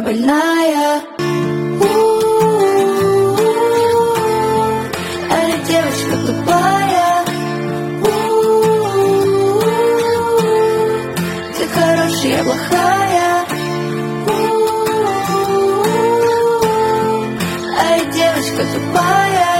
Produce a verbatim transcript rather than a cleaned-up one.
больная. У-у-у, а я девочка тупая. У-у-у, ты хорошая, я плохая. У-у-у, а я девочка тупая.